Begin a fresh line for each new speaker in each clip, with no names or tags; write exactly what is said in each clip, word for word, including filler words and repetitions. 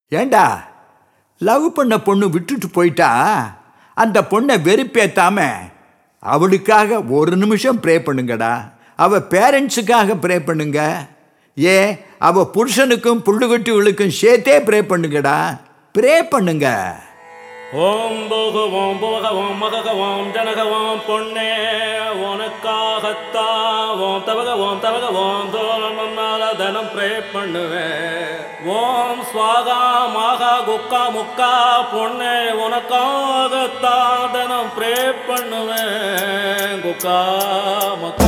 ஏண்டா லவ் பண்ண பொண்ணு விட்டுட்டு போயிட்டா அந்த பொண்ணை வெறுப்பேத்தாம அவளுக்காக ஒரு நிமிஷம் ப்ரே பண்ணுங்கடா. அவ பேரண்ட்ஸுக்காக ப்ரே பண்ணுங்க. ஏன் அவ புருஷனுக்கும் புள்ளுகுட்டிகளுக்கும் சேர்த்தே ப்ரே பண்ணுங்கடா. ப்ரே பண்ணுங்க.
ஓம் போகவோம் போகவோம் மககவோம் ஜனகவோம் பொண்ணே உனக்காகத்தான் ஓம் தவகவோம் தவகவோம் தோழனால தனம் ப்ரே பண்ணுவேன். ஓம் ஸ்வாகா மாகா குக்கா முக்கா பொண்ணே உனக்காகத்தான் தனம் ப்ரே பண்ணுவேன். குக்கா மக்கா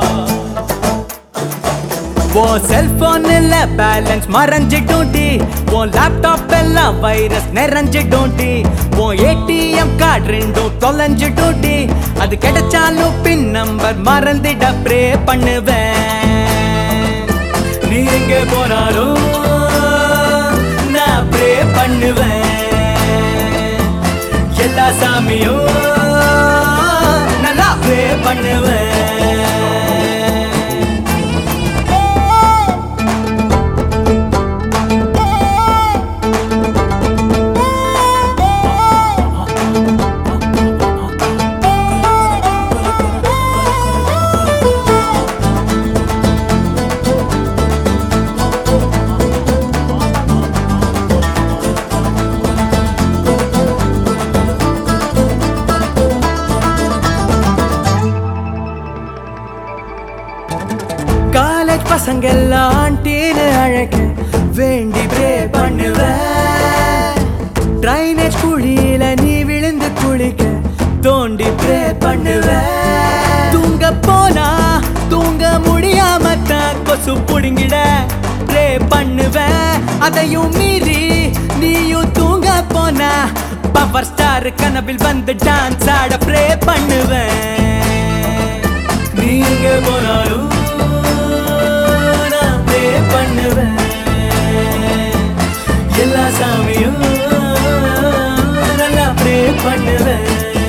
वो सेलफोन இல்ல பேலன்ஸ் மறஞ்சிட்டோண்டி, உன் லேப்டாப் எல்லாம் வைரஸ் நிறைஞ்சிட்டோண்டி, உன் ஏடிஎம் கார்டு ரெண்டும் தொலைஞ்சிட்டோண்டி, அது கிடைச்சாலும் பின் நம்பர் மறந்துட ப்ரே பண்ணுவேன். நீ எங்க போனாலும் நான் ப்ரே பண்ணுவேன். எல்லா சாமியும் நல்லா ப்ரே பண்ணுவேன். காலேஜ் பசங்கெல்லாம் ஆண்டின்னு அழைக்க வேண்டி ப்ரே பண்ணுவேன். ட்ரைனேஜ் குழியில நீ விழுந்து குளிக்க தோண்டி ப்ரே பண்ணுவேன். தூங்க போனா தூங்க முடியாம தான் கொசு புடுங்கிட ப்ரே பண்ணுவேன். அதையும் மீறி நீயும் தூங்க போனா பவர் ஸ்டார் கனவில் வந்து டான்ஸ் ஆட ப்ரே பண்ணுவேன். நீ எங்க போனாலும் பண்ணுவேன். எல்லா சாமியும் நல்லா ப்ரே பண்ணுவேன்.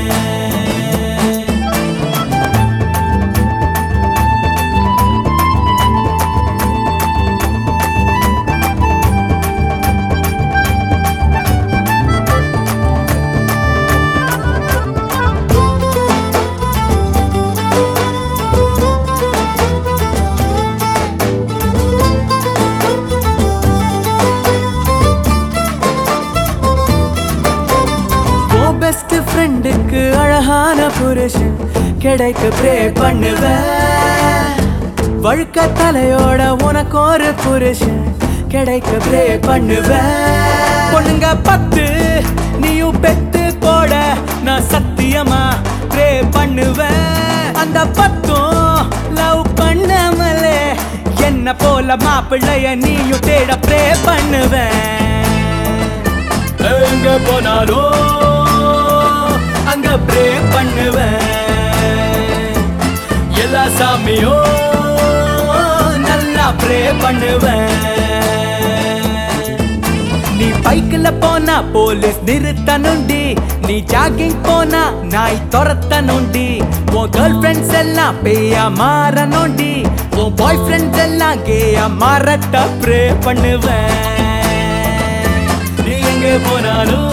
பெஸ்ட் ஃப்ரெண்டுக்கு அழகான புருஷன் கிடைக்க ப்ரே பண்ணுவேன். வழுக்க தலையோட உனக்கு ஒரு புருஷன் கிடைக்க ப்ரே பண்ணுவேன். பொண்ணுங்க பத்து நீயும் பெத்து போட நான் சத்தியமா ப்ரே பண்ணுவேன். அந்த பத்தும் லவ் பண்ணாமலே என்ன போல மாப்பிள்ளைய நீயும் தேட ப்ரே பண்ணுவேன். எங்க போனாலும் அங்க ப்ரே பண்ணுவேன். எல்லா சாமியும் நல்லா ப்ரே பண்ணுவேன். நீ பைக்கில் போனா போலீஸ் நிறுத்தணுண்டி, நீ ஜாகிங் போனா நாய் துரத்தணுண்டி, உன் கேர்ள் ஃப்ரெண்ட்ஸ் எல்லாம் பேயா மாறணுண்டி, உன் பாய் ஃப்ரெண்ட்ஸ் எல்லாம் கேயா மாறட்ட ப்ரே பண்ணுவேன். நீ எங்க போனாலும்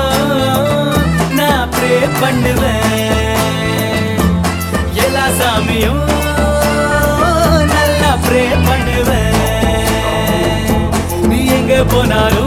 நான் ப்ரே பண்ணுவேன். எல்லா சாமியும் நல்லா ப்ரே பண்ணுவேன். நீ எங்க போனாலும்